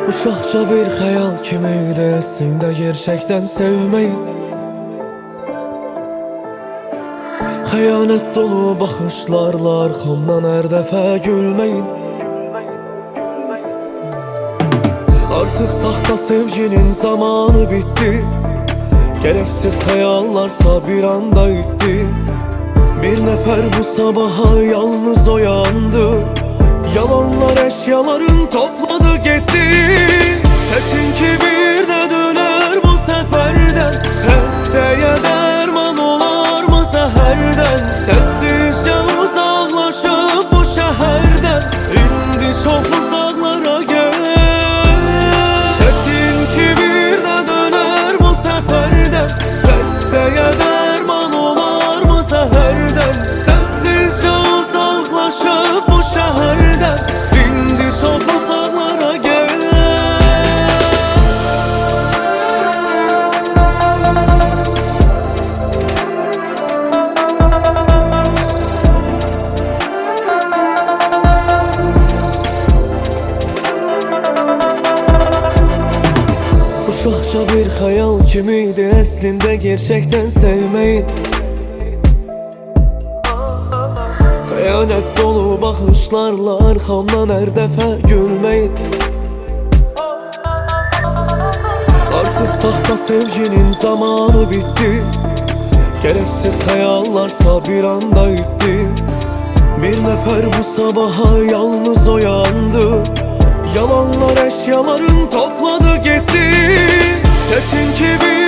Uşaqca bir xəyal kimiydi əslində gerçəkdən sevməyin. Xəyanət dolu baxışlarla arxamdan hər dəfə gülməyin. Artıq saxta sevginin zamanı bitdi. Gereksiz xəyallarsa bir anda itdi. Bir nəfər bu sabaha yalnız oyandı. Yalanlar eşyaların topladı gitti. Çetin ki bir de döner bu seferden. Xəstəyə dərman olar mı zəhərdən? Sessizce uzaqlaşıb bu şəhərdən. İndi çox uzaqlara gel. Çetin ki bir de döner bu seferden. Xəstəyə dərman olar mı zəhərdən? Sessizce uzaqlaşıb bu şəhərdən. İndi çox uzaqlara gel. Uşaqca bir xəyal kimiydi əslində gerçəkdən sevməyin. Xəyanət dolu baxışlarla arxamdan hər dəfə gülməyin. Artıq saxta sevginin zamanı bitdi. Gereksiz xəyallarsa bir anda itdi. Bir nəfər bu sabaha yalnız oyandı. Yalanlar eşyaların topladı gitti. Çetin ki bir